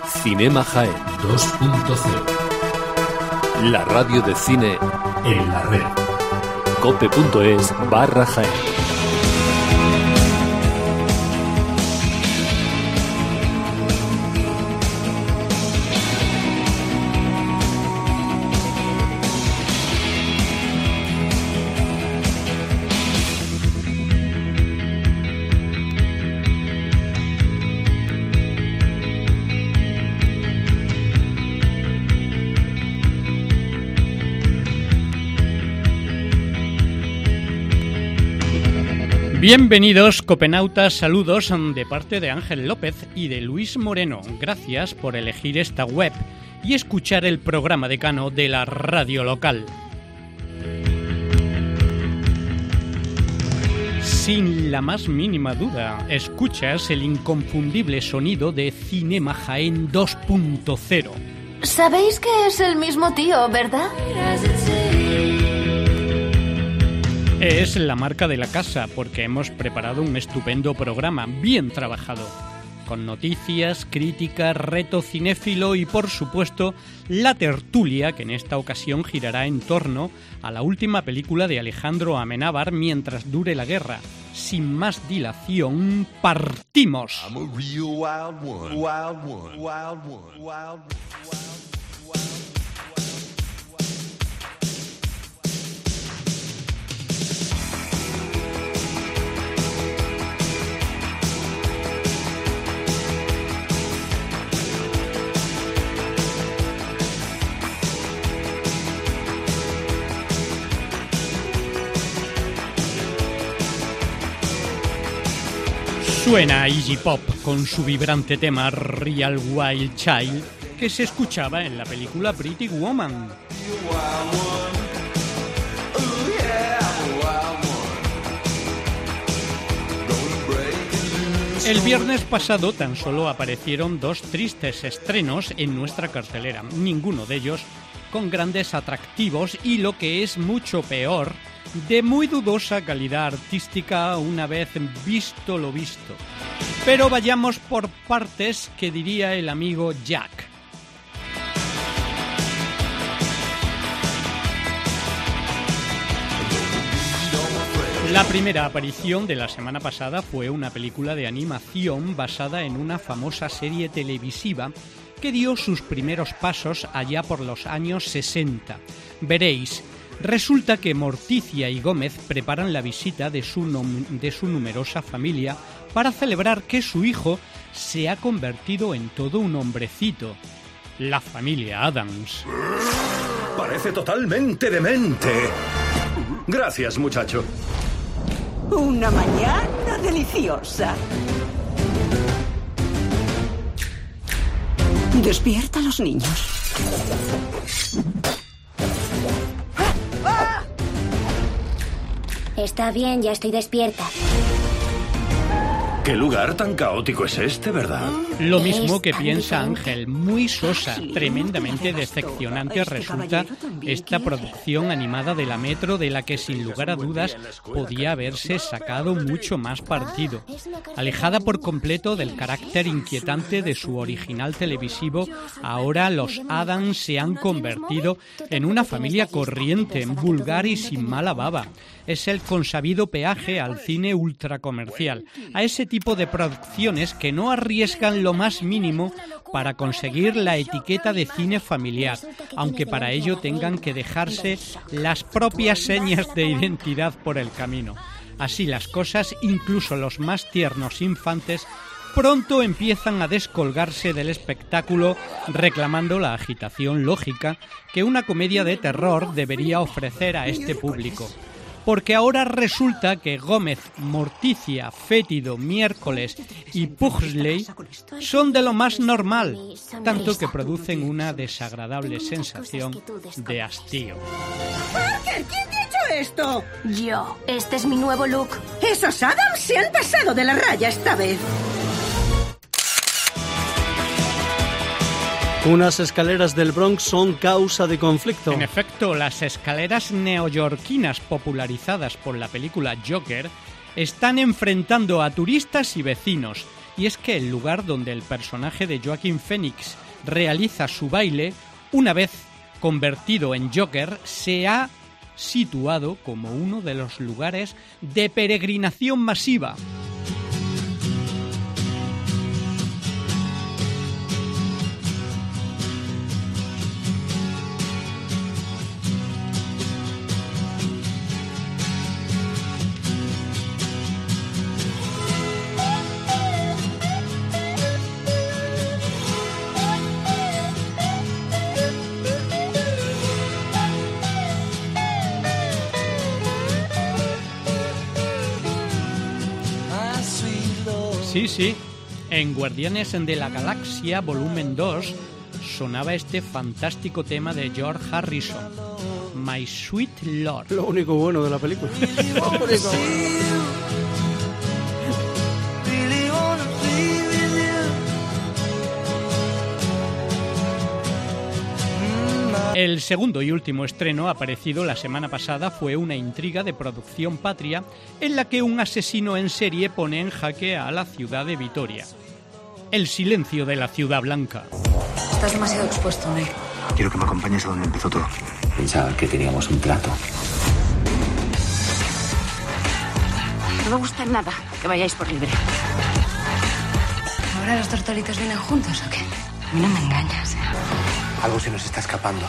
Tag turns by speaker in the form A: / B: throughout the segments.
A: Cinema Jaén 2.0. La radio de cine en la red. cope.es/Jaén.
B: Bienvenidos, copenautas, saludos de parte de Ángel López y de Luis Moreno. Gracias por elegir esta web y escuchar el programa decano de la radio local. Sin la más mínima duda, escuchas el inconfundible sonido de Cinema Jaén 2.0.
C: Sabéis que es el mismo tío, ¿verdad?
B: Es la marca de la casa porque hemos preparado un estupendo programa, bien trabajado, con noticias, críticas, reto cinéfilo y, por supuesto, la tertulia que en esta ocasión girará en torno a la última película de Alejandro Amenábar, Mientras dure la guerra. Sin más dilación, ¡partimos! Suena Iggy Pop con su vibrante tema Real Wild Child, que se escuchaba en la película Pretty Woman. El viernes pasado tan solo aparecieron dos tristes estrenos en nuestra cartelera, ninguno de ellos con grandes atractivos y, lo que es mucho peor, de muy dudosa calidad artística una vez visto lo visto. Pero vayamos por partes, que diría el amigo Jack. La primera aparición de la semana pasada fue una película de animación basada en una famosa serie televisiva que dio sus primeros pasos allá por los años 60. Veréis, resulta que Morticia y Gómez preparan la visita de su numerosa familia para celebrar que su hijo se ha convertido en todo un hombrecito. La familia Addams.
D: Parece totalmente demente. Gracias, muchacho.
E: Una mañana deliciosa. Despierta a los niños.
F: Está bien, ya estoy despierta.
D: ¿Qué lugar tan caótico es este, verdad?
B: Lo mismo que piensa Ángel, muy sosa, tremendamente decepcionante resulta esta producción animada de la Metro, de la que sin lugar a dudas podía haberse sacado mucho más partido. Alejada por completo del carácter inquietante de su original televisivo, ahora los Addams se han convertido en una familia corriente, vulgar y sin mala baba. Es el consabido peaje al cine ultracomercial, a ese tipo de producciones que no arriesgan lo más mínimo para conseguir la etiqueta de cine familiar, aunque para ello tengan que dejarse las propias señas de identidad por el camino. Así las cosas, incluso los más tiernos infantes pronto empiezan a descolgarse del espectáculo, reclamando la agitación lógica que una comedia de terror debería ofrecer a este público. Porque ahora resulta que Gómez, Morticia, Fétido, Miércoles y Pugsley son de lo más normal, tanto que producen una desagradable sensación de hastío.
E: ¡Parker! ¿Quién te ha hecho esto?
C: Yo. Este es mi nuevo look.
E: Esos Addams se han pasado de la raya esta vez.
G: Unas escaleras del Bronx son causa de conflicto.
B: En efecto, las escaleras neoyorquinas popularizadas por la película Joker están enfrentando a turistas y vecinos, y es que el lugar donde el personaje de Joaquin Phoenix realiza su baile, una vez convertido en Joker, se ha situado como uno de los lugares de peregrinación masiva. Sí, en Guardianes de la Galaxia Volumen 2 sonaba este fantástico tema de George Harrison, My Sweet Lord.
G: Lo único bueno de la película.
B: El segundo y último estreno aparecido la semana pasada fue una intriga de producción patria en la que un asesino en serie pone en jaque a la ciudad de Vitoria. El silencio de la Ciudad Blanca.
F: Estás demasiado expuesto, Ney.
H: Quiero que me acompañes a donde empezó todo.
I: Pensaba que teníamos un trato.
F: No me gusta nada que vayáis por libre. ¿Ahora los tortolitos vienen juntos o qué? A mí no me engañas, ¿eh?
H: Algo se nos está escapando.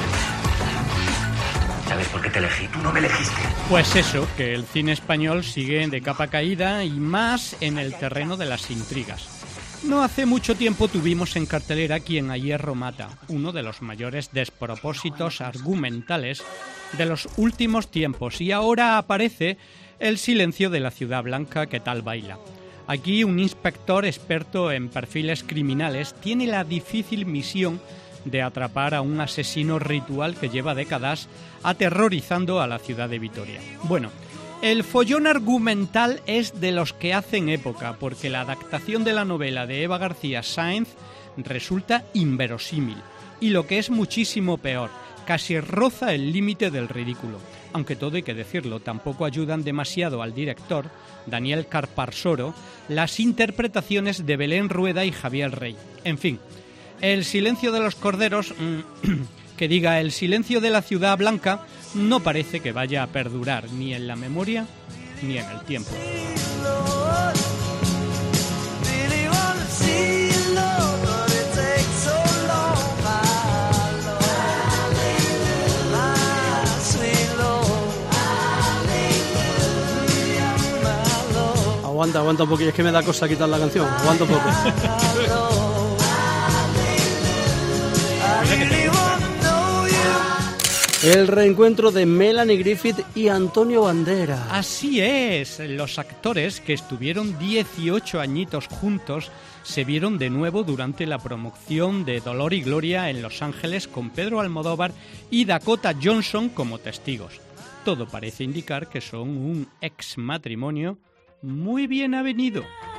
I: ¿Sabes por qué te elegí? Tú no me elegiste.
B: Pues eso, que el cine español sigue de capa caída y más en el terreno de las intrigas. No hace mucho tiempo tuvimos en cartelera Quien a hierro mata, uno de los mayores despropósitos argumentales de los últimos tiempos, y ahora aparece El silencio de la Ciudad Blanca, que tal baila. Aquí un inspector experto en perfiles criminales tiene la difícil misión de atrapar a un asesino ritual que lleva décadas aterrorizando a la ciudad de Vitoria. Bueno, el follón argumental es de los que hacen época, porque la adaptación de la novela de Eva García Sáenz resulta inverosímil, y lo que es muchísimo peor, casi roza el límite del ridículo. Aunque todo hay que decirlo, tampoco ayudan demasiado al director, Daniel Carparsoro, las interpretaciones de Belén Rueda y Javier Rey. En fin, El silencio de los corderos, El silencio de la Ciudad Blanca, no parece que vaya a perdurar ni en la memoria ni en el tiempo.
G: Aguanta un poquillo, es que me da cosa quitar la canción. Aguanta un poco. El reencuentro de Melanie Griffith y Antonio Banderas.
B: Así es, los actores que estuvieron 18 añitos juntos se vieron de nuevo durante la promoción de Dolor y Gloria en Los Ángeles con Pedro Almodóvar y Dakota Johnson como testigos. Todo parece indicar que son un ex matrimonio muy bien avenido.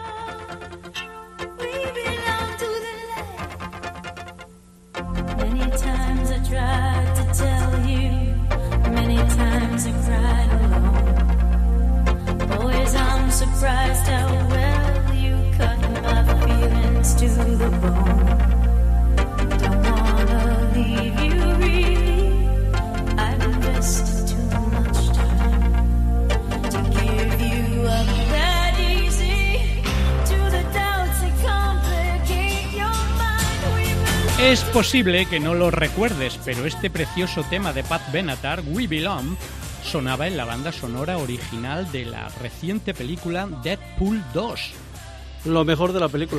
B: Es posible que no lo recuerdes, pero este precioso tema de Pat Benatar, We Belong, sonaba en la banda sonora original de la reciente película Deadpool 2.
G: Lo mejor de la película.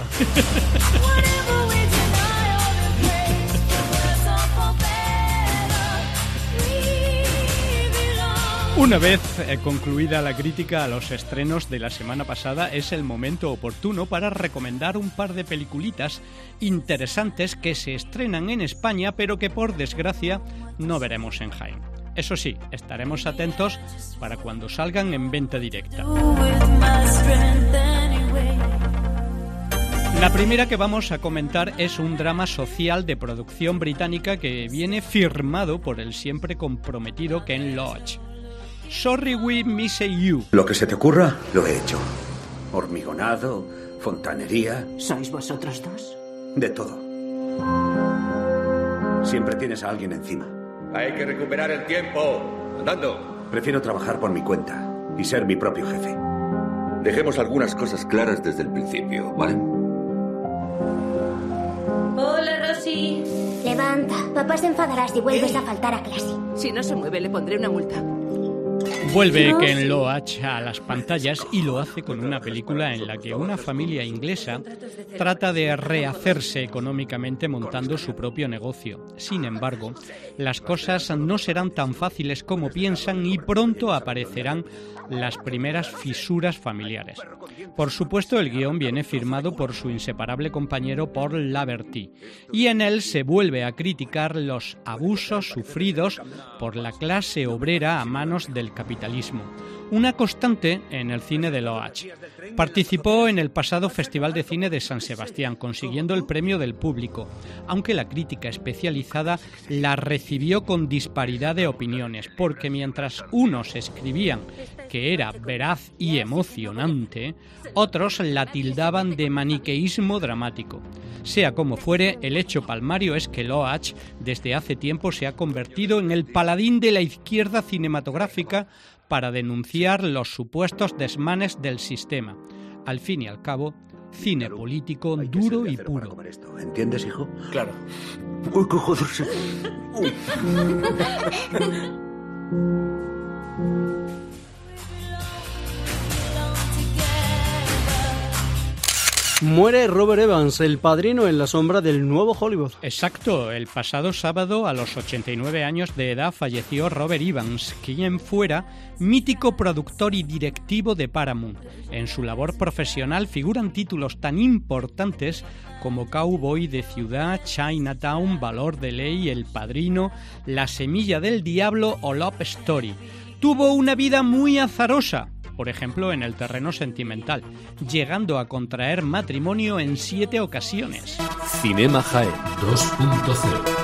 B: Una vez concluida la crítica a los estrenos de la semana pasada, es el momento oportuno para recomendar un par de peliculitas interesantes que se estrenan en España, pero que por desgracia no veremos en Jaén. Eso sí, estaremos atentos para cuando salgan en venta directa. La primera que vamos a comentar es un drama social de producción británica que viene firmado por el siempre comprometido Ken Loach. Sorry We Miss You.
D: Lo que se te ocurra, lo he hecho. Hormigonado, fontanería.
E: ¿Sois vosotros dos?
D: De todo. Siempre tienes a alguien encima.
J: Hay que recuperar el tiempo. Andando.
D: Prefiero trabajar por mi cuenta y ser mi propio jefe.
J: Dejemos algunas cosas claras desde el principio, ¿vale?
K: Hola, Rosy.
L: Levanta. Papá se enfadará si vuelves a faltar a clase.
K: Si no se mueve, le pondré una multa.
B: Vuelve Ken Loach a las pantallas y lo hace con una película en la que una familia inglesa trata de rehacerse económicamente montando su propio negocio. Sin embargo, las cosas no serán tan fáciles como piensan y pronto aparecerán las primeras fisuras familiares. Por supuesto, el guión viene firmado por su inseparable compañero Paul Laverty y en él se vuelve a criticar los abusos sufridos por la clase obrera a manos del capitalismo, una constante en el cine de Loach. Participó en el pasado Festival de Cine de San Sebastián, consiguiendo el premio del público, aunque la crítica especializada la recibió con disparidad de opiniones, porque mientras unos escribían que era veraz y emocionante, otros la tildaban de maniqueísmo dramático. Sea como fuere, el hecho palmario es que Loach desde hace tiempo se ha convertido en el paladín de la izquierda cinematográfica para denunciar los supuestos desmanes del sistema. Al fin y al cabo, cine político duro y puro.
D: ¿Entiendes, hijo?
H: Claro.
D: Uy, qué joder.
G: Muere Robert Evans, el padrino en la sombra del nuevo Hollywood.
B: Exacto, el pasado sábado a los 89 años de edad falleció Robert Evans, quien fuera mítico productor y directivo de Paramount. En su labor profesional figuran títulos tan importantes como Cowboy de Ciudad, Chinatown, Valor de Ley, El Padrino, La Semilla del Diablo o Love Story. Tuvo una vida muy azarosa, por ejemplo en el terreno sentimental, llegando a contraer matrimonio en 7 ocasiones.
A: Cinema Jaén 2.0.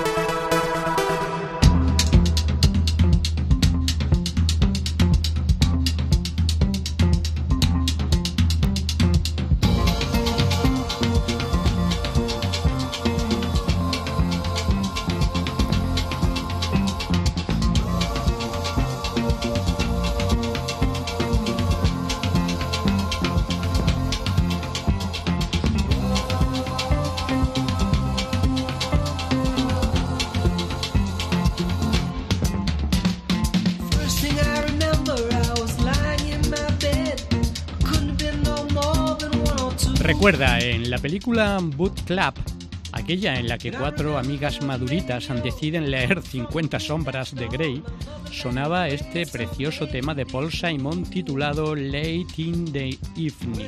B: Recuerda, en la película Boot Club, aquella en la que 4 amigas maduritas deciden leer 50 sombras de Grey, sonaba este precioso tema de Paul Simon titulado Late in the Evening.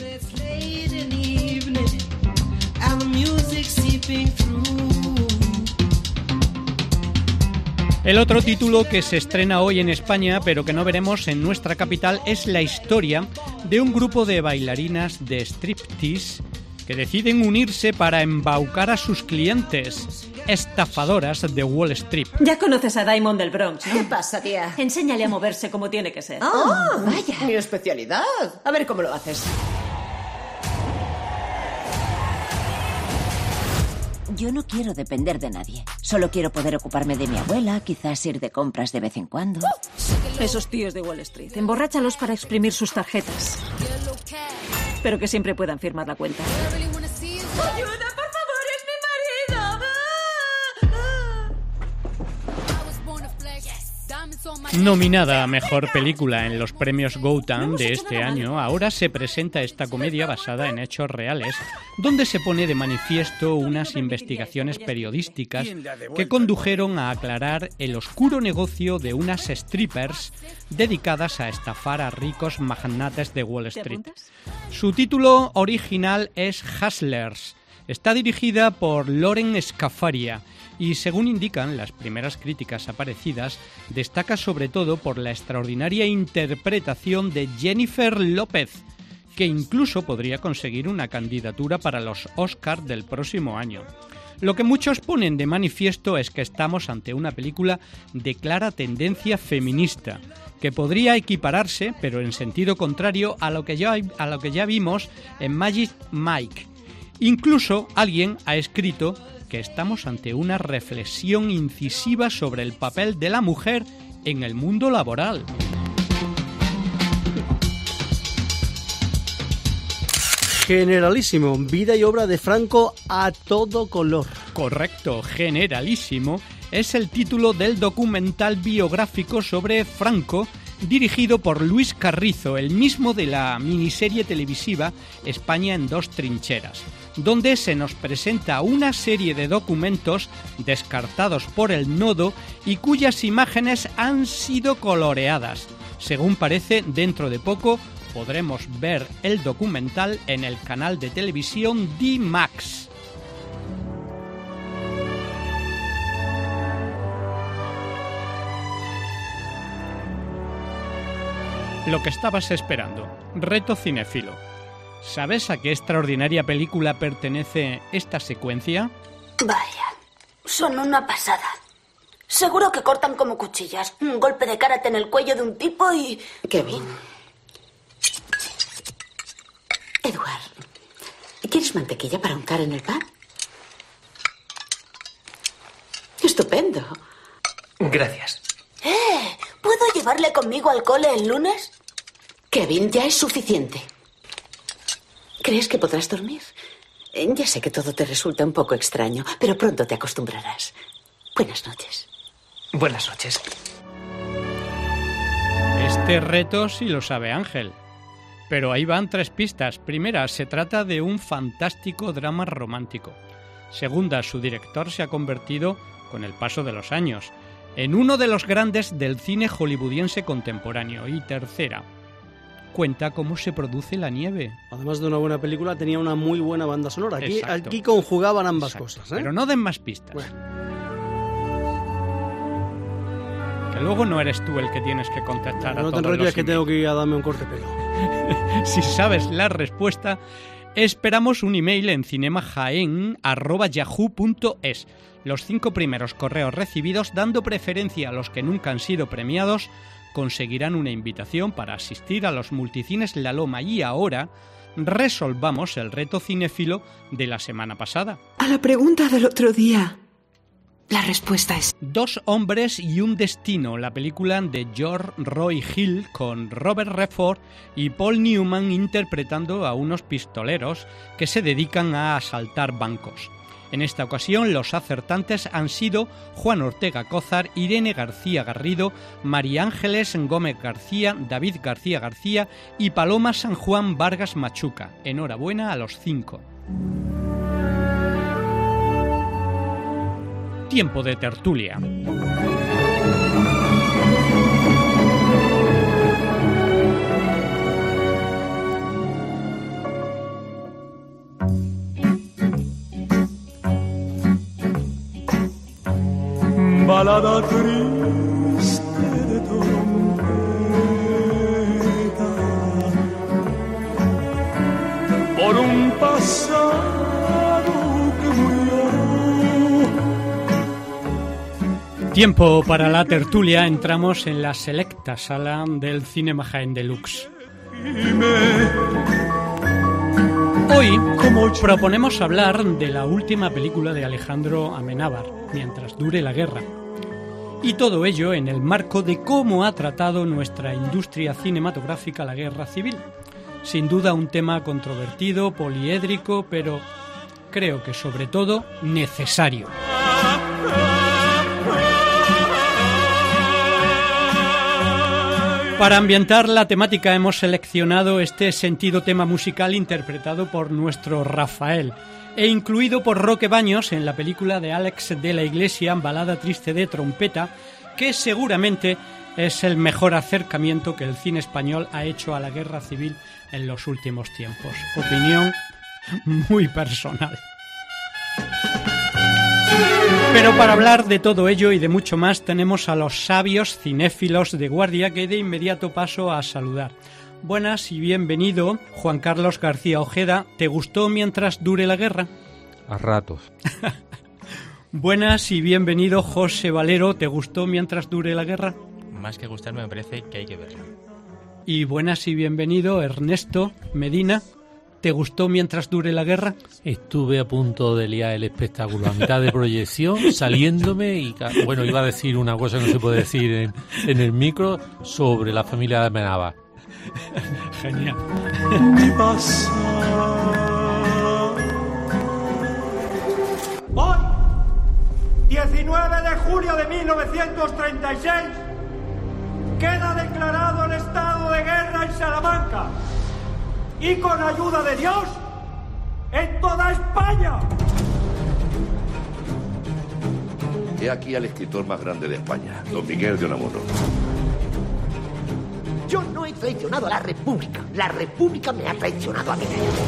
B: El otro título que se estrena hoy en España, pero que no veremos en nuestra capital, es la historia de un grupo de bailarinas de striptease que deciden unirse para embaucar a sus clientes, estafadoras de Wall Street.
E: Ya conoces a Diamond del Bronx, ¿no?
K: ¿Qué pasa, tía?
E: Enséñale a moverse como tiene que ser.
K: ¡Oh, vaya! Mi especialidad. A ver cómo lo haces.
F: Yo no quiero depender de nadie. Solo quiero poder ocuparme de mi abuela, quizás ir de compras de vez en cuando.
E: Esos tíos de Wall Street, emborráchalos para exprimir sus tarjetas. Pero que siempre puedan firmar la cuenta. ¡Ayuda, por favor! ¡Es mi marido!
B: Nominada a Mejor Película en los premios Gotham de este año, ahora se presenta esta comedia basada en hechos reales, donde se pone de manifiesto unas investigaciones periodísticas que condujeron a aclarar el oscuro negocio de unas strippers dedicadas a estafar a ricos magnates de Wall Street. Su título original es Hustlers. Está dirigida por Loren Scafaria y, según indican las primeras críticas aparecidas, destaca sobre todo por la extraordinaria interpretación de Jennifer López, que incluso podría conseguir una candidatura para los Oscar del próximo año. Lo que muchos ponen de manifiesto es que estamos ante una película de clara tendencia feminista, que podría equipararse, pero en sentido contrario, a lo que ya vimos en Magic Mike. Incluso alguien ha escrito que estamos ante una reflexión incisiva sobre el papel de la mujer en el mundo laboral.
G: Generalísimo, vida y obra de Franco a todo color.
B: Correcto, Generalísimo es el título del documental biográfico sobre Franco, dirigido por Luis Carrizo, el mismo de la miniserie televisiva España en dos trincheras, donde se nos presenta una serie de documentos descartados por el nodo y cuyas imágenes han sido coloreadas. Según parece, dentro de poco podremos ver el documental en el canal de televisión D-Max. Lo que estabas esperando. Reto cinéfilo. ¿Sabes a qué extraordinaria película pertenece esta secuencia?
C: Vaya, son una pasada. Seguro que cortan como cuchillas. Un golpe de karate en el cuello de un tipo y...
K: Kevin. Edward, ¿quieres mantequilla para untar en el pan? Estupendo.
H: Gracias.
C: ¿Puedo llevarle conmigo al cole el lunes?
K: Kevin, ya es suficiente. ¿Crees que podrás dormir? Ya sé que todo te resulta un poco extraño, pero pronto te acostumbrarás. Buenas noches.
H: Buenas noches.
B: Este reto sí lo sabe Ángel. Pero ahí van 3 pistas. Primera, se trata de un fantástico drama romántico. Segunda, su director se ha convertido, con el paso de los años, en uno de los grandes del cine hollywoodiense contemporáneo. Y tercera, cuenta cómo se produce la nieve.
G: Además de una buena película, tenía una muy buena banda sonora.
B: Exacto.
G: Aquí conjugaban ambas
B: Exacto.
G: cosas, ¿eh?
B: Pero no den más pistas.
G: Bueno.
B: Que luego no eres tú el que tienes que contestar a
G: No
B: todos
G: te enrolles,
B: los
G: que tengo que ir a darme un corte pelo.
B: Si sabes la respuesta, esperamos un email en cinemajaen@yahoo.es. Los 5 primeros correos recibidos, dando preferencia a los que nunca han sido premiados, conseguirán una invitación para asistir a los multicines La Loma. Y ahora resolvamos el reto cinéfilo de la semana pasada.
M: A la pregunta del otro día, la respuesta es...
B: 2 hombres y un destino, la película de George Roy Hill con Robert Redford y Paul Newman interpretando a unos pistoleros que se dedican a asaltar bancos. En esta ocasión los acertantes han sido Juan Ortega Cózar, Irene García Garrido, María Ángeles Gómez García, David García García y Paloma San Juan Vargas Machuca. Enhorabuena a los 5. Tiempo de tertulia.
N: Balada triste de trompeta por un pasado que murió.
B: Tiempo para la tertulia. Entramos en la selecta sala del Cinema Jaén Deluxe. Hoy proponemos hablar de la última película de Alejandro Amenábar, Mientras dure la guerra. Y todo ello en el marco de cómo ha tratado nuestra industria cinematográfica la guerra civil. Sin duda un tema controvertido, poliédrico, pero creo que sobre todo necesario. Para ambientar la temática hemos seleccionado este sentido tema musical interpretado por nuestro Rafael e incluido por Roque Baños en la película de Alex de la Iglesia, Balada triste de trompeta, que seguramente es el mejor acercamiento que el cine español ha hecho a la guerra civil en los últimos tiempos. Opinión muy personal. Pero para hablar de todo ello y de mucho más tenemos a los sabios cinéfilos de guardia que de inmediato paso a saludar. Buenas y bienvenido, Juan Carlos García Ojeda. ¿Te gustó Mientras dure la guerra?
O: A ratos.
B: Buenas y bienvenido, José Valero. ¿Te gustó Mientras dure la guerra?
O: Más que gustarme, me parece que hay que verla.
B: Y buenas y bienvenido, Ernesto Medina. ¿Te gustó Mientras dure la guerra?
P: Estuve a punto de liar el espectáculo a mitad de proyección, saliéndome y, bueno, iba a decir una cosa que no se puede decir en el micro sobre la familia de Amenábar.
B: Genial.
Q: Hoy, 19 de julio de 1936, queda declarado el estado de guerra en Salamanca y con ayuda de Dios en toda España.
J: He aquí al escritor más grande de España, don Miguel de Unamuno.
R: Yo no he traicionado a la República me ha traicionado a mí.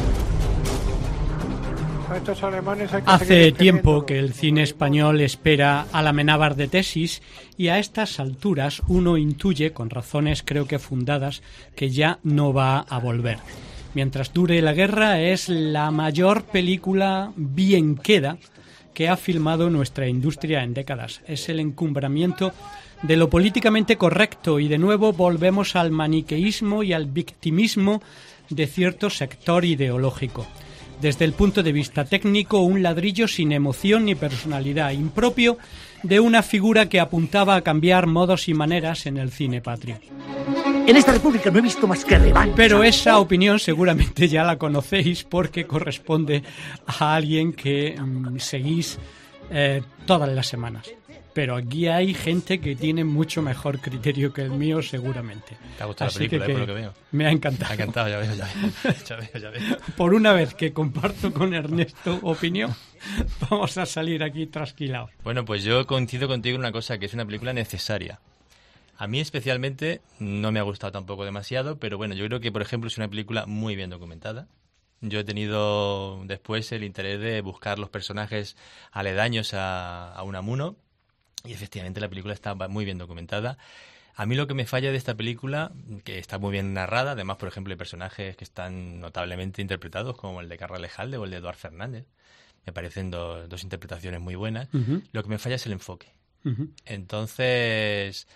B: Hace tiempo que el cine español espera a la Amenábar de Tesis y a estas alturas uno intuye, con razones creo que fundadas, que ya no va a volver. Mientras dure la guerra es la mayor película bien queda que ha filmado nuestra industria en décadas. Es el encumbramiento de lo políticamente correcto y de nuevo volvemos al maniqueísmo y al victimismo de cierto sector ideológico. Desde el punto de vista técnico, un ladrillo sin emoción ni personalidad, impropio de una figura que apuntaba a cambiar modos y maneras en el cine patrio.
R: En esta república no he visto más que revancha.
B: Pero esa opinión seguramente ya la conocéis porque corresponde a alguien que seguís todas las semanas. Pero aquí hay gente que tiene mucho mejor criterio que el mío, seguramente.
O: ¿Te ha gustado la película, por lo que veo?
B: Me ha encantado.
O: Me ha encantado, ya veo.
B: Por una vez que comparto con Ernesto opinión, vamos a salir aquí trasquilados.
O: Bueno, pues yo coincido contigo en una cosa, que es una película necesaria. A mí especialmente no me ha gustado tampoco demasiado, pero bueno, yo creo que, por ejemplo, es una película muy bien documentada. Yo he tenido después el interés de buscar los personajes aledaños a Unamuno. Y efectivamente la película está muy bien documentada. A mí lo que me falla de esta película, que está muy bien narrada, además, por ejemplo, hay personajes que están notablemente interpretados, como el de Carla Lejalde o el de Eduard Fernández. Me parecen dos interpretaciones muy buenas. Uh-huh. Lo que me falla es el enfoque. Uh-huh. Entonces,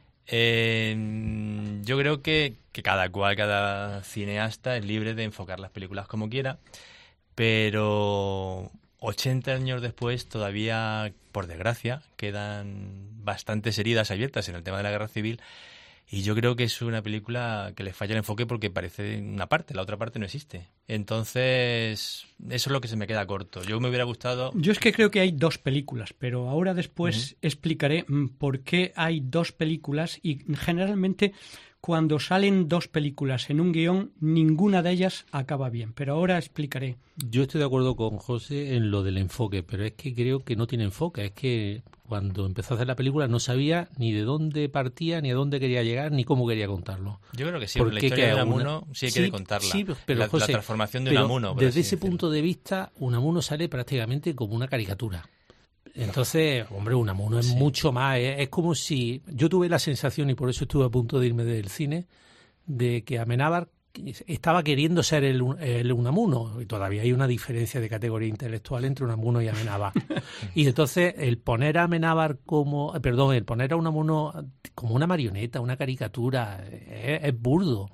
O: yo creo que cada cineasta es libre de enfocar las películas como quiera, pero 80 años después todavía, por desgracia, quedan bastantes heridas abiertas en el tema de la guerra civil y yo creo que es una película que le falla el enfoque porque parece una parte, la otra parte no existe. Entonces, eso es lo que se me queda corto. Yo me hubiera gustado...
B: Yo es que creo que hay dos películas, pero ahora después explicaré por qué hay dos películas y generalmente... Cuando salen dos películas en un guión, ninguna de ellas acaba bien. Pero ahora explicaré.
P: Yo estoy de acuerdo con José en lo del enfoque, pero es que creo que no tiene enfoque. Es que cuando empezó a hacer la película no sabía ni de dónde partía, ni a dónde quería llegar, ni cómo quería contarlo.
O: Yo creo que sí, la historia de Unamuno sí hay que contarla.
P: Sí, pero José,
O: la transformación de Unamuno.
P: Desde ese punto de vista, Unamuno sale prácticamente como una caricatura. Entonces, hombre, Unamuno es mucho más. Es como si... Yo tuve la sensación, y por eso estuve a punto de irme del cine, de que Amenábar estaba queriendo ser el Unamuno. Y todavía hay una diferencia de categoría intelectual entre Unamuno y Amenábar. Y entonces, el poner a Amenábar el poner a Unamuno como una marioneta, una caricatura, es burdo.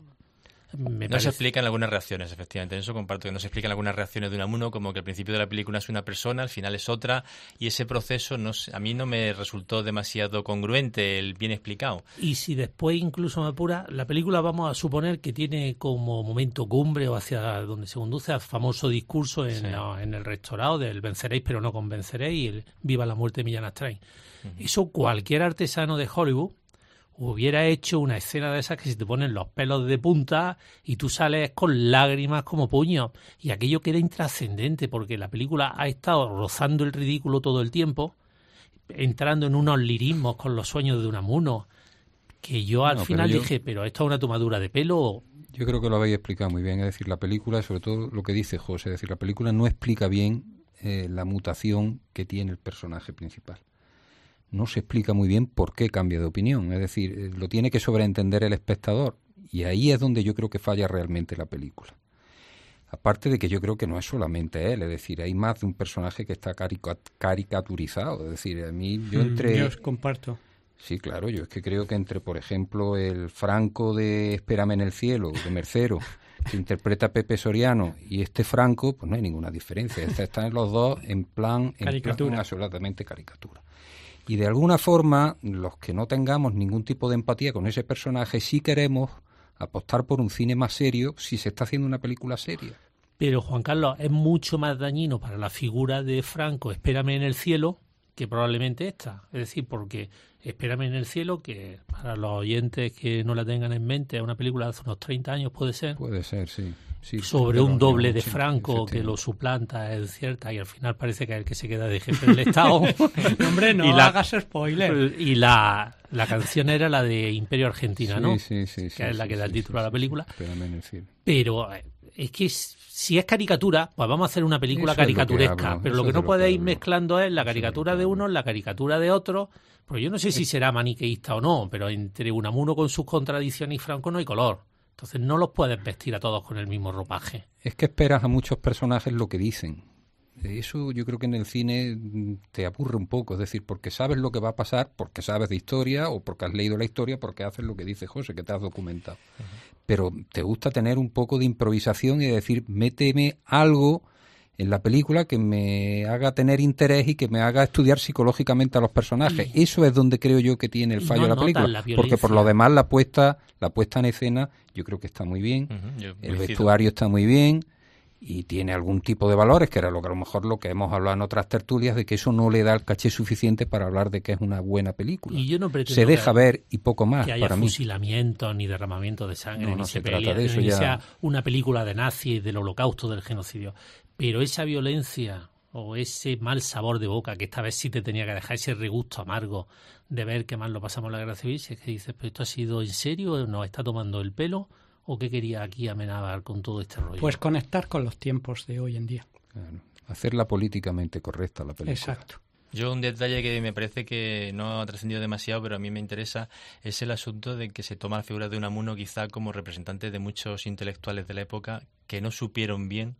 O: No se explican algunas reacciones, efectivamente. En eso comparto que no se explican algunas reacciones de Unamuno, como que al principio de la película es una persona, al final es otra, y ese proceso a mí no me resultó demasiado congruente, el bien explicado.
P: Y si después incluso me apura, la película vamos a suponer que tiene como momento cumbre o hacia donde se conduce al famoso discurso en el restaurado del venceréis pero no convenceréis y el viva la muerte de Millán Astray. Uh-huh. Eso cualquier artesano de Hollywood hubiera hecho una escena de esas que se te ponen los pelos de punta y tú sales con lágrimas como puños. Y aquello queda intrascendente porque la película ha estado rozando el ridículo todo el tiempo, entrando en unos lirismos con los sueños de Unamuno, que yo al final dije, pero esto es una tomadura de pelo.
S: Yo creo que lo habéis explicado muy bien, es decir, la película, sobre todo lo que dice José, es decir, la película no explica bien la mutación que tiene el personaje principal. No se explica muy bien por qué cambia de opinión, es decir, lo tiene que sobreentender el espectador y ahí es donde yo creo que falla realmente la película. Aparte de que yo creo que no es solamente él, es decir, hay más de un personaje que está caricaturizado. Es decir, a mí yo
B: os comparto.
S: Sí, claro, yo es que creo que entre, por ejemplo, el Franco de Espérame en el cielo, de Mercero, que interpreta a Pepe Soriano, y este Franco, pues no hay ninguna diferencia. Están los dos en plan absolutamente caricatura. Y de alguna forma, los que no tengamos ningún tipo de empatía con ese personaje, sí queremos apostar por un cine más serio si se está haciendo una película seria.
P: Pero, Juan Carlos, es mucho más dañino para la figura de Franco, Espérame en el cielo, que probablemente esta. Es decir, porque Espérame en el cielo, que para los oyentes que no la tengan en mente, es una película de hace unos 30 años, puede ser.
S: Puede ser, sí.
P: Sobre un doble de Franco que lo suplanta, es cierta, y al final parece que es el que se queda de jefe del Estado.
B: Hombre, no hagas spoiler.
P: Y la canción era la de Imperio Argentina, ¿no?
S: Sí,
P: que es la que da el título a la película.
S: Espérame en el cielo.
P: Pero es que si es caricatura, pues vamos a hacer una película caricaturesca. Pero lo que no podéis ir mezclando es la caricatura de uno, la caricatura de otro. Porque yo no sé si será maniqueísta o no, pero entre Unamuno con sus contradicciones y Franco no hay color. Entonces no los puedes vestir a todos con el mismo ropaje.
S: Es que esperas a muchos personajes lo que dicen. Eso yo creo que en el cine te aburre un poco, es decir, porque sabes lo que va a pasar, porque sabes de historia o porque has leído la historia, porque haces lo que dice José, que te has documentado. Pero te gusta tener un poco de improvisación y decir, méteme algo en la película que me haga tener interés y que me haga estudiar psicológicamente a los personajes. Eso es donde creo yo que tiene el fallo de la película, porque por lo demás la puesta en escena yo creo que está muy bien, el vestuario está muy bien y tiene algún tipo de valores, que era lo que a lo mejor lo que hemos hablado en otras tertulias, de que eso no le da el caché suficiente para hablar de que es una buena película.
P: Y yo no pretendo
S: se deja ver y poco más
P: que haya
S: para mí.
P: Fusilamientos ni derramamiento de sangre,
S: no
P: ni
S: se trata de eso,
P: ni
S: ya
P: sea una película de nazis, del holocausto, del genocidio. Pero esa violencia o ese mal sabor de boca, que esta vez sí te tenía que dejar ese regusto amargo de ver que mal lo pasamos en la Guerra Civil, si es que dices, ¿pero esto ha sido en serio o nos está tomando el pelo? ¿O qué quería aquí Amenábar con todo este rollo?
B: Pues conectar con los tiempos de hoy en día.
S: Claro. Hacerla políticamente correcta la película.
B: Exacto.
O: Yo un detalle que me parece que no ha trascendido demasiado, pero a mí me interesa, es el asunto de que se toma la figura de Unamuno quizá como representante de muchos intelectuales de la época que no supieron bien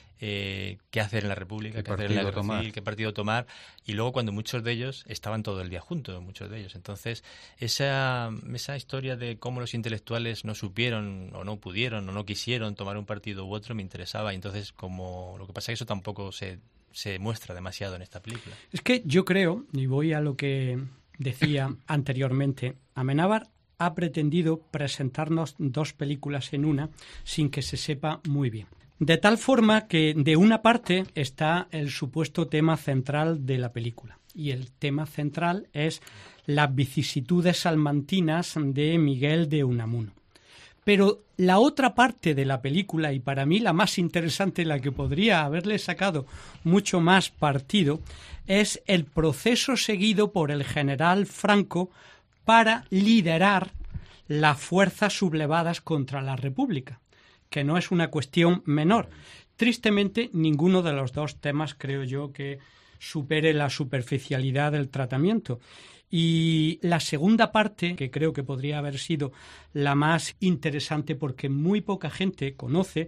O: qué hacer en la República, qué hacer en la Guerra Civil, qué partido tomar, y luego cuando muchos de ellos estaban todo el día juntos, muchos de ellos. Entonces, esa historia de cómo los intelectuales no supieron o no pudieron o no quisieron tomar un partido u otro me interesaba, y entonces como lo que pasa es que eso tampoco se muestra demasiado en esta película.
B: Es que yo creo, y voy a lo que decía anteriormente, Amenábar ha pretendido presentarnos dos películas en una sin que se sepa muy bien. De tal forma que de una parte está el supuesto tema central de la película. Y el tema central es las vicisitudes salmantinas de Miguel de Unamuno. Pero la otra parte de la película, y para mí la más interesante, la que podría haberle sacado mucho más partido, es el proceso seguido por el general Franco para liderar las fuerzas sublevadas contra la República, que no es una cuestión menor. Tristemente, ninguno de los dos temas creo yo que supere la superficialidad del tratamiento. Y la segunda parte, que creo que podría haber sido la más interesante, porque muy poca gente conoce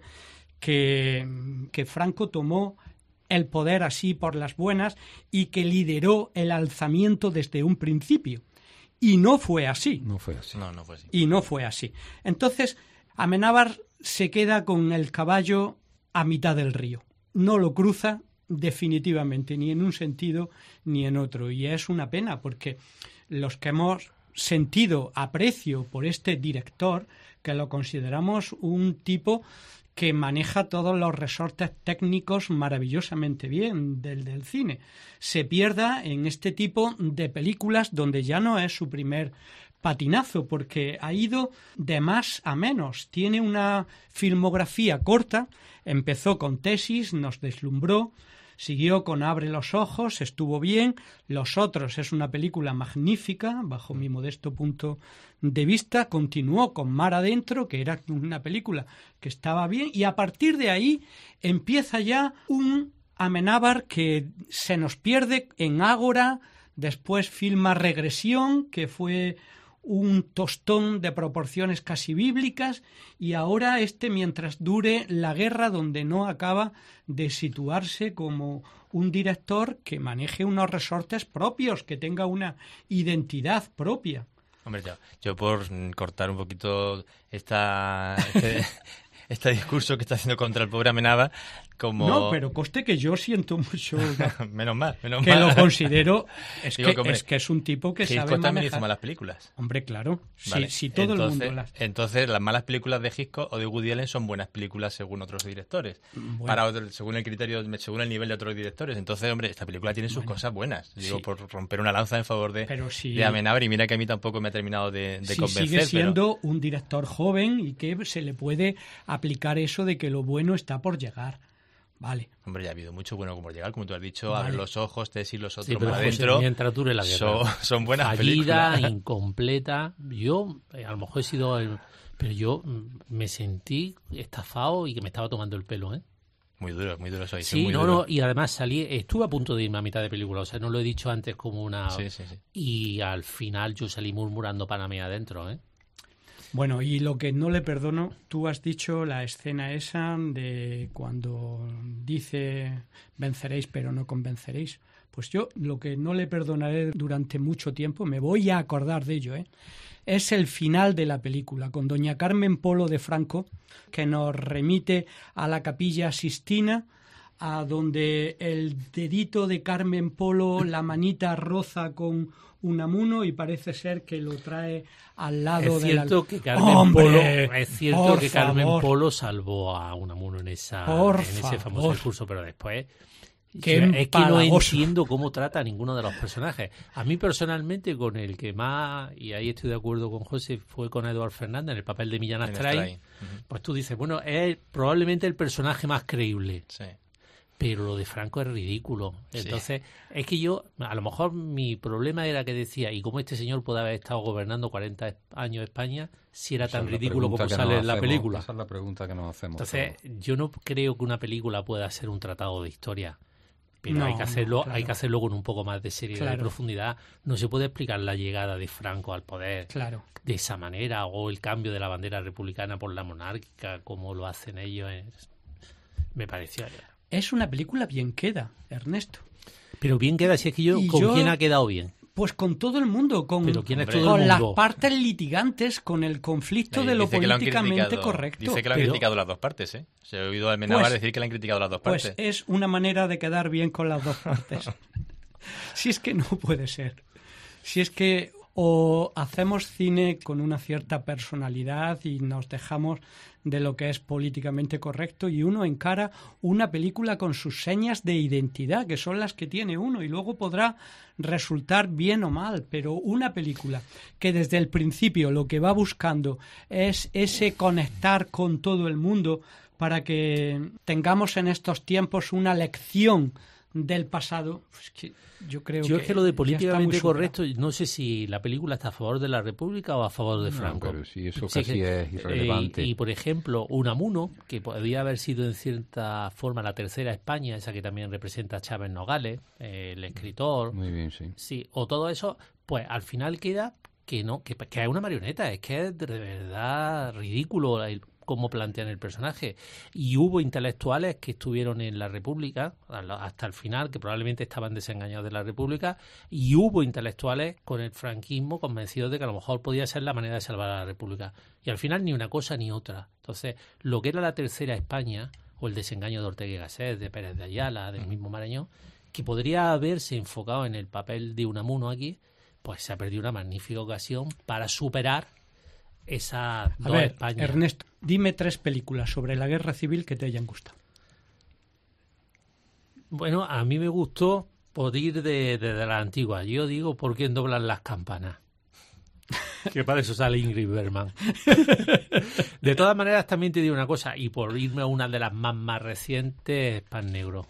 B: que Franco tomó el poder así por las buenas y que lideró el alzamiento desde un principio. Y no fue así.
S: No fue así.
O: No fue así.
B: Y no fue así. Entonces, Amenábar se queda con el caballo a mitad del río. No lo cruza definitivamente, ni en un sentido ni en otro. Y es una pena, porque los que hemos sentido aprecio por este director, que lo consideramos un tipo que maneja todos los resortes técnicos maravillosamente bien del cine, se pierda en este tipo de películas donde ya no es su primer patinazo, porque ha ido de más a menos. Tiene una filmografía corta, empezó con Tesis, nos deslumbró, siguió con Abre los ojos, estuvo bien. Los otros es una película magnífica, bajo mi modesto punto de vista. Continuó con Mar Adentro, que era una película que estaba bien, y a partir de ahí empieza ya un Amenábar que se nos pierde en Ágora. Después filma Regresión, que fue un tostón de proporciones casi bíblicas, y ahora mientras dure la guerra, donde no acaba de situarse como un director que maneje unos resortes propios, que tenga una identidad propia.
O: Hombre, yo por cortar un poquito este discurso que está haciendo contra el pobre Amenábar, como...
B: No, pero conste que yo siento mucho...
O: menos mal.
B: Que lo considero... Es que es un tipo que
O: Hitchcock
B: sabe
O: también
B: manejar...
O: hizo malas películas.
B: Hombre, claro.
O: Vale.
B: Si todo el mundo las...
O: Entonces, las malas películas de Hitchcock o de Woody Allen son buenas películas según otros directores. Bueno. Según el nivel de otros directores. Entonces, hombre, esta película tiene sus cosas buenas. Digo, por romper una lanza en favor de Amenábar, y mira que a mí tampoco me ha terminado de convencer.
B: Sigue siendo un director joven y que se le puede aplicar eso de que lo bueno está por llegar. Vale.
O: Hombre, ya ha habido mucho bueno por llegar, como tú has dicho,
B: vale.
O: Abre los ojos, Tess y los otros
P: para
O: adentro.
P: Mientras dure la guerra.
O: Son buenas
P: fallida,
O: películas.
P: Incompleta. Yo, a lo mejor he sido... pero yo me sentí estafado y que me estaba tomando el pelo, ¿eh?
O: Muy duro soy.
P: Sí,
O: muy duro.
P: y además estuve a punto de irme a mitad de película, o sea, no lo he dicho antes como una...
O: Sí.
P: Y al final yo salí murmurando para mí adentro, ¿eh?
B: Bueno, y lo que no le perdono, tú has dicho la escena esa de cuando dice venceréis pero no convenceréis. Pues yo lo que no le perdonaré durante mucho tiempo, me voy a acordar de ello, es el final de la película, con doña Carmen Polo de Franco, que nos remite a la Capilla Sixtina, a donde el dedito de Carmen Polo, la manita roza con Unamuno y parece ser que lo trae al lado de la...
P: Es cierto que Carmen Polo salvó a Unamuno en ese famoso discurso, pero después... Es que no entiendo cómo trata a ninguno de los personajes. A mí personalmente, con el que más, y ahí estoy de acuerdo con José, fue con Eduard Fernández en el papel de Millán Astray. Pues tú dices, bueno, es probablemente el personaje más creíble.
O: Sí.
P: Pero lo de Franco es ridículo. Entonces, es que yo, a lo mejor mi problema era que decía, ¿y cómo este señor puede haber estado gobernando 40 años España si era tan ridículo como sale en la película?
S: Esa es la pregunta que nos hacemos.
P: Entonces, yo no creo que una película pueda ser un tratado de historia. Pero hay que hacerlo con un poco más de seriedad y profundidad. No se puede explicar la llegada de Franco al poder de esa manera, o el cambio de la bandera republicana por la monárquica, como lo hacen ellos. Me pareció...
B: Es una película bien queda, Ernesto.
P: Pero bien queda, si es que ¿con quién ha quedado bien?
B: Pues con todo el mundo, con
P: las
B: partes litigantes, con el conflicto de lo políticamente correcto.
O: Dice que lo han criticado las dos partes, ¿eh? Se ha oído a Amenábar decir que le han criticado las dos partes.
B: Pues es una manera de quedar bien con las dos partes. Si es que no puede ser. Si es que o hacemos cine con una cierta personalidad y nos dejamos de lo que es políticamente correcto, y uno encara una película con sus señas de identidad, que son las que tiene uno, y luego podrá resultar bien o mal, pero una película que desde el principio lo que va buscando es ese conectar con todo el mundo para que tengamos en estos tiempos una lección del pasado, pues que yo creo
P: es que lo de políticamente correcto, no sé si la película está a favor de la República o a favor de Franco.
S: Pero sí, eso casi es irrelevante.
P: Y por ejemplo, Unamuno, que podría haber sido en cierta forma la tercera España, esa que también representa a Chávez Nogales, el escritor.
S: Muy bien, sí.
P: Sí, o todo eso, pues al final queda que no, que es una marioneta, es que es de verdad ridículo cómo plantean el personaje. Y hubo intelectuales que estuvieron en la República hasta el final, que probablemente estaban desengañados de la República, y hubo intelectuales con el franquismo convencidos de que a lo mejor podía ser la manera de salvar a la República. Y al final ni una cosa ni otra. Entonces, lo que era la tercera España, o el desengaño de Ortega y Gasset, de Pérez de Ayala, del mismo Marañón, que podría haberse enfocado en el papel de Unamuno aquí, pues se ha perdido una magnífica ocasión para superar esa dos España.
B: Ernesto, dime 3 películas sobre la guerra civil que te hayan gustado.
P: Bueno, a mí me gustó por ir de la antigua. Yo digo, ¿por qué doblan las campanas? Que para eso sale Ingrid Bergman. De todas maneras, también te digo una cosa, y por irme a una de las más recientes, Pan Negro.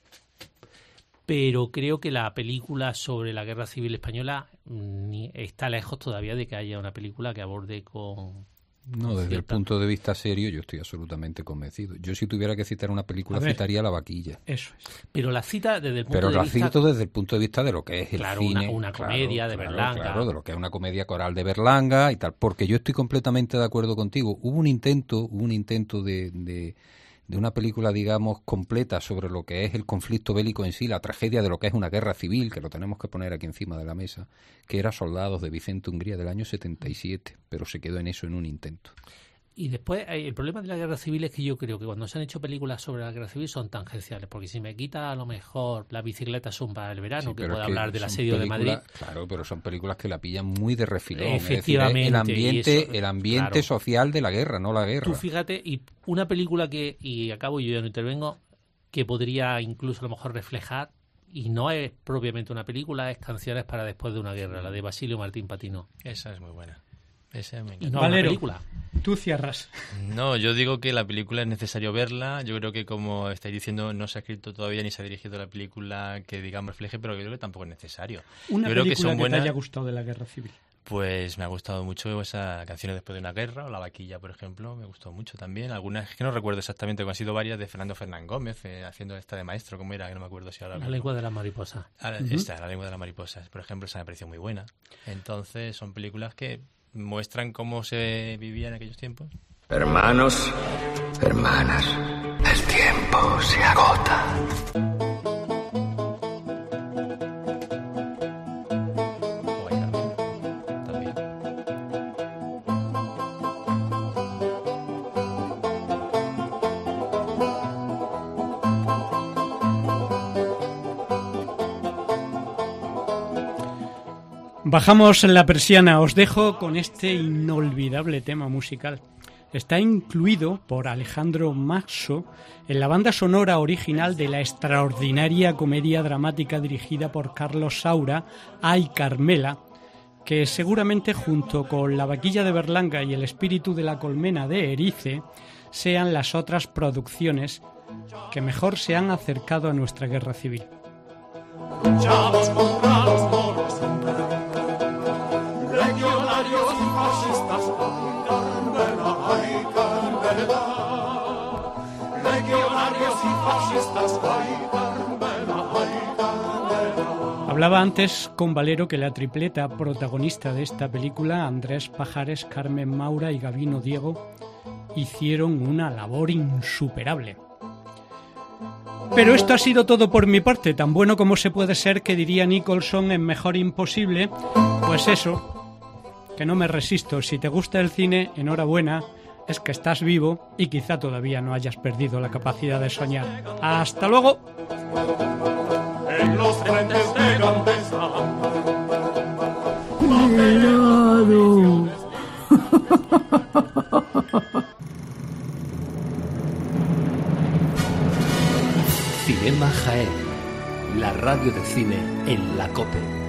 P: Pero creo que la película sobre la guerra civil española está lejos todavía de que haya una película que aborde con
S: No, desde el punto de vista serio yo estoy absolutamente convencido. Yo si tuviera que citar una película citaría La Vaquilla.
P: Eso es. Pero la cita desde el punto
S: de vista...
P: Pero la
S: cito desde el punto de vista de lo que es el cine.
P: Una comedia de Berlanga.
S: Claro, de lo que es una comedia coral de Berlanga y tal. Porque yo estoy completamente de acuerdo contigo. Hubo un intento de una película, digamos, completa sobre lo que es el conflicto bélico en sí, la tragedia de lo que es una guerra civil, que lo tenemos que poner aquí encima de la mesa, que era Soldados de Vicente Hungría del año 77, pero se quedó en eso, en un intento.
P: Y después, el problema de la guerra civil es que yo creo que cuando se han hecho películas sobre la guerra civil son tangenciales, porque si me quita a lo mejor La bicicleta zumba del verano, que puede hablar del asedio de Madrid.
S: Claro, pero son películas que la pillan muy de refilón.
P: Efectivamente.
S: Es decir, el ambiente social de la guerra, no la guerra.
P: Tú fíjate, y una película que, y acabo yo ya no intervengo, que podría incluso a lo mejor reflejar, y no es propiamente una película, es Canciones para después de una guerra, la de Basilio Martín Patino.
O: Esa es muy buena. Esa me encanta.
P: Y no
B: Valero,
P: una película.
B: Tú cierras.
O: No, yo digo que la película es necesario verla. Yo creo que, como estáis diciendo, no se ha escrito todavía ni se ha dirigido la película que, digamos, refleje, pero yo creo que tampoco es necesario.
B: Una
O: yo creo
B: película
O: que
B: te haya gustado de la guerra civil.
O: Pues me ha gustado mucho esa Canciones después de una guerra, o La Vaquilla, por ejemplo, me gustó mucho también. Algunas que no recuerdo exactamente, porque han sido varias, de Fernando Fernán Gómez, haciendo esta de maestro, ¿cómo era? Que no me acuerdo si ahora...
P: La lengua de la mariposa.
O: Esta, La lengua de la mariposa, por ejemplo, esa me pareció muy buena. Entonces, son películas que muestran cómo se vivía en aquellos tiempos.
I: Hermanos, hermanas, el tiempo se agota.
B: Bajamos la persiana, os dejo con este inolvidable tema musical. Está incluido por Alejandro Maxo en la banda sonora original de la extraordinaria comedia dramática dirigida por Carlos Saura, Ay Carmela, que seguramente junto con La Vaquilla de Berlanga y El espíritu de la colmena de Erice sean las otras producciones que mejor se han acercado a nuestra guerra civil.
N: Luchamos contra los moros, legionarios y fascistas, ay Carmela, legionarios y fascistas, ay Carmela, ay Carmela.
B: Hablaba antes con Valero que la tripleta protagonista de esta película, Andrés Pajares, Carmen Maura y Gabino Diego, hicieron una labor insuperable. Pero esto ha sido todo por mi parte, tan bueno como se puede ser, que diría Nicholson en Mejor Imposible. Pues eso, que no me resisto. Si te gusta el cine, enhorabuena, es que estás vivo y quizá todavía no hayas perdido la capacidad de soñar. ¡Hasta luego!
N: En los frentes de Gandesa.
A: Cinema Jaén, la radio de cine en la COPE.